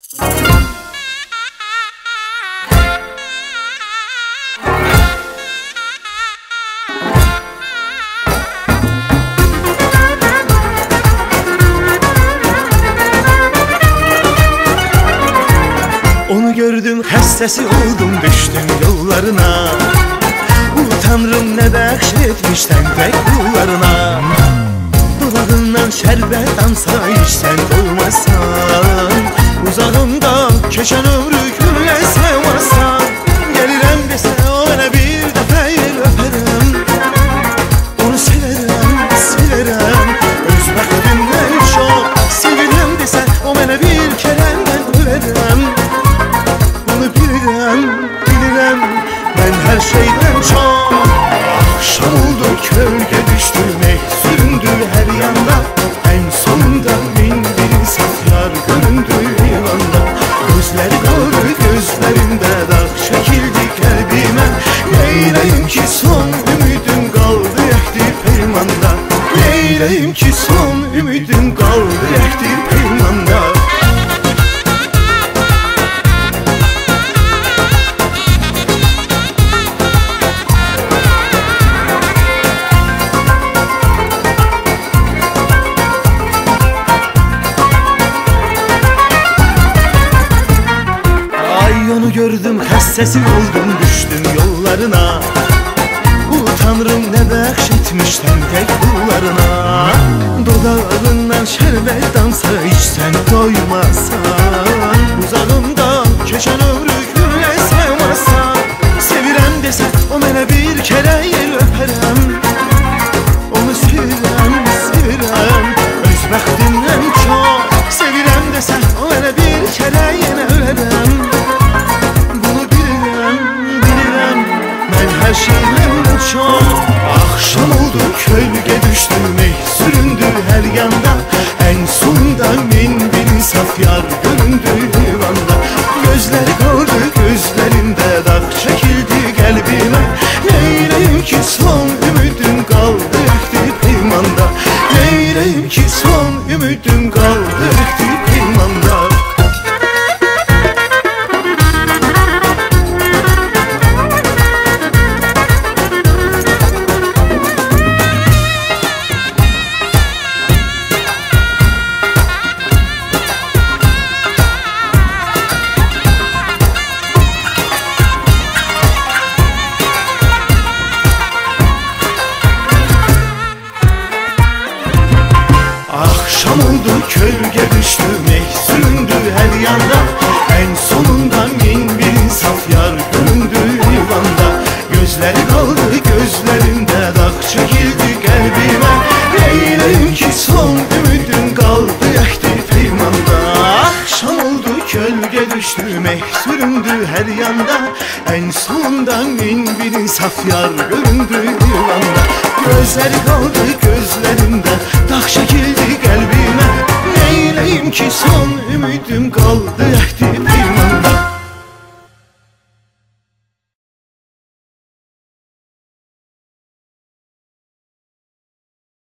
Onu gördüm, hastası oldum, düştüm yollarına. Tanrım ne bəxş tek kullarına. Dudağından şerbet damsa içsen olmasan, uzağımda keçen ömrü gülle sevmasan. Gelirem dese o bana bir defa el öperim. Onu severim, severim, öz bəxtimden çok sevirem dese o bana bir kere ben ölerim. Bunu bilirem, bilirem, ben her şeyden çok. Akşam oldu, kölge düştü, meh süründü her yanda. En sonunda bin bir saflar göründü divanda. Gözleri kaldı gözlerinde, dağ çekildi kalbime. Neyleyim ki son ümidim kaldı yekti peymanda. Neyleyim ki son ümidim kaldı yekti peymanda. Onu gördüm, hastası oldum, düştüm yollarına. Tanrım ne bəxş tek kullarına. Dodağından şerbet damsa içsen doymasan, uzağımdan keçen ömrü gülle sevmasan. Sevirem dese o mənə bir kere el öperem. Onu sevirem, sevirem, öz bəxtimden çok. Sevirem dese o mənə bir kere yine ölerem. Her şeyden çok. Akşam oldu, kölge düştü, meh süründü her yanda. En sonunda min bir saf yar göründü divanda. Gözleri kaldı gözlerinde, dağ çekildi kalbime. Neyleyim ki son ümidim kaldı ekti peymanda. Neyleyim ki son ümidim kaldı ekti peymanda. Akşam oldu, kölge düştü, meh süründü her yanda. En sonunda min bir saf yar göründü divanda. Gözleri kaldı gözlerinde, dağ çekildi kalbime. Neyleyim ki son ümidim kaldı yekti peymanda. Akşam oldu, kölge düştü, meh süründü her yanda. En sonunda min bir saf yar göründü divanda. Gözleri kaldı gözlerinde, dağ çekildi kalbime. Neyleyim ki son ümidim kaldı yekti